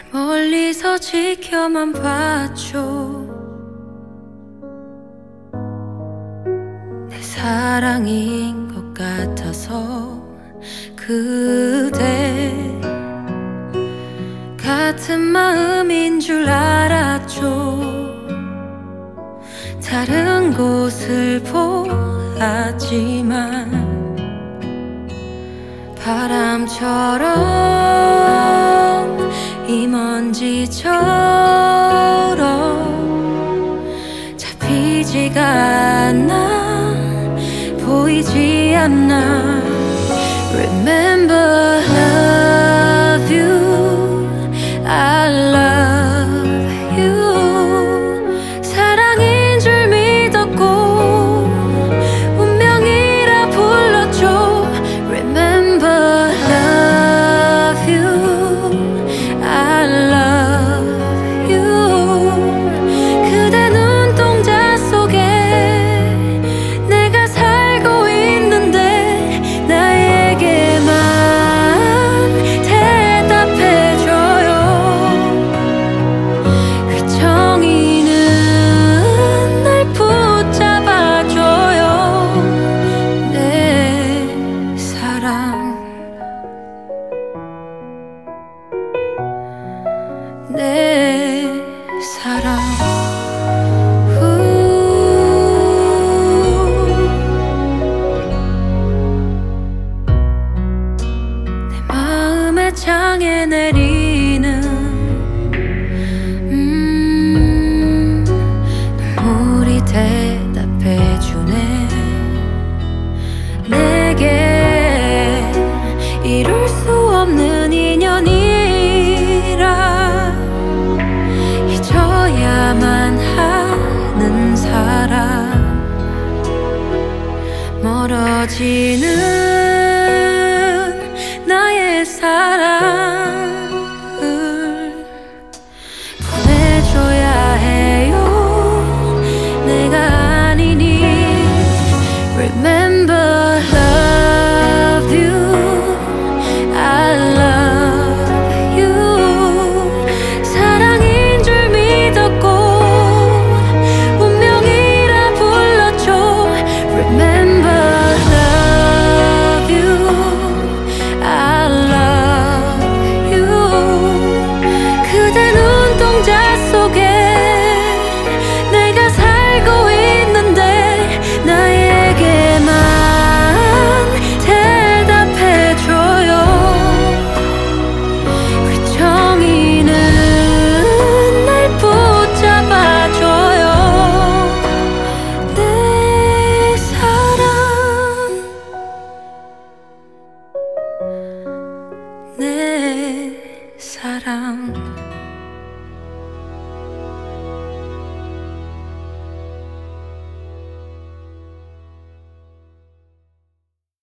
멀리서 지켜만 봤죠. 내 사랑인 것 같아서 그대 같은 마음인 줄 알았죠. 다른 곳을 보았지만 바람처럼 이 먼지처럼 잡히지가 않아, 보이지 않아. Remember, love you, I love you. 사랑인 줄 믿었고 운명이라 불렀죠. Remember, love you, I love you. 그대 눈동자 속에 내가 살고 있는데 나에게만 대답해줘요. 그 정의는 날 붙잡아줘요. 내 사랑, 내 사랑. 내 마음의 창에 내리는 눈물이 대답해주네. 내게 이룰 수 없는 인연이라 잊어야만 하는 사람, 멀어지는 나의 사랑을 보내줘야 해요. 내가 아니니. Remember, love you, I love you. 사랑인 줄 믿었고 운명이라 불렀죠. Remember, love you, I love you. 그대 눈동자 속에 내가 살고 있는데 나에게만 대답해줘요. 그 정의는 날 붙잡아줘요. 내 사랑, 내 사랑.